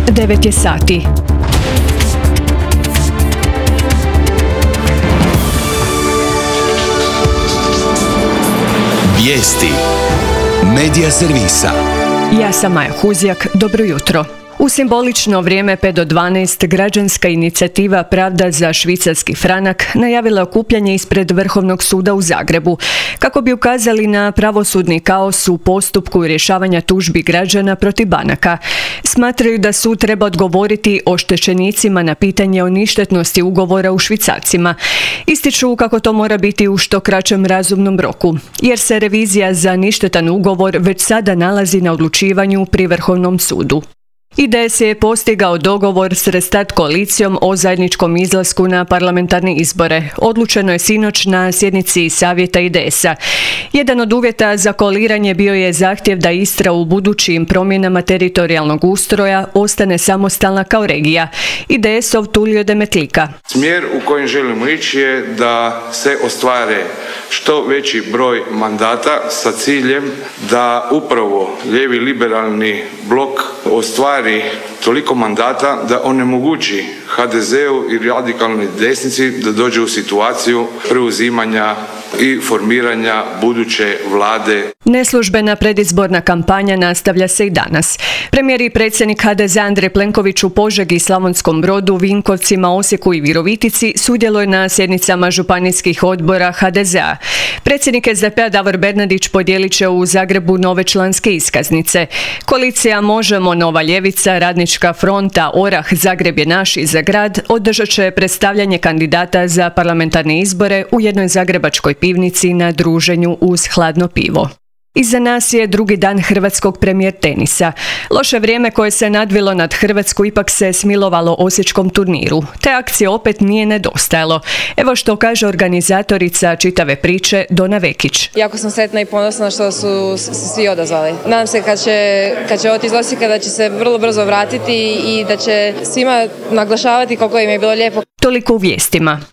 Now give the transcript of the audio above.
9 je sati. Vijesti Medija servisa. Ja sam Maja Huzjak, dobro jutro. U simbolično vrijeme 5 do 12 građanska inicijativa Pravda za švicarski franak najavila okupljanje ispred Vrhovnog suda u Zagrebu, kako bi ukazali na pravosudni kaos u postupku rješavanja tužbi građana protiv banaka. Smatraju da sud treba odgovoriti oštećenicima na pitanje o ništetnosti ugovora u švicarcima. Ističu kako to mora biti u što kraćem razumnom roku, jer se revizija za ništetan ugovor već sada nalazi na odlučivanju pri Vrhovnom sudu. IDS je postigao dogovor s Restart koalicijom o zajedničkom izlasku na parlamentarne izbore. Odlučeno je sinoć na sjednici Savjeta IDS-a. Jedan od uvjeta za koaliranje bio je zahtjev da Istra u budućim promjenama teritorijalnog ustroja ostane samostalna kao regija. IDS-ov Tulio Demetlika. Smjer u kojem želimo ići je da se ostvare što veći broj mandata sa ciljem da upravo lijevi liberalni blok ostvari toliko mandata da onemogući HDZ-u i radikalnoj desnici da dođe u situaciju preuzimanja i formiranja buduće vlade. Neslužbena predizborna kampanja nastavlja se i danas. Premijer i predsjednik HDZ Andrej Plenković u Požegi, Slavonskom Brodu, Vinkovcima, Osijeku i Virovitici sudjeluje na sjednicama županijskih odbora HDZ-a. Predsjednik SDP-a Davor Bernardić podijelit će u Zagrebu nove članske iskaznice. Koalicija Možemo, Nova ljevica, Radnička fronta, Orah, Zagreb je naš i za grad održat će predstavljanje kandidata za parlamentarne izbore u jednoj zagrebačkoj pivnici na druženju uz hladno pivo. Iza nas je drugi dan hrvatskog premijer tenisa. Loše vrijeme koje se nadvilo nad Hrvatsku ipak se smilovalo osječkom turniru. Te akcije opet nije nedostajalo. Evo što kaže organizatorica čitave priče Dona Vekić. Jako sam sretna i ponosna što su se svi odazvali. Nadam se kad će otići iz Osijeka da će se vrlo brzo vratiti i da će svima naglašavati koliko im je bilo lijepo. Toliko u vijestima.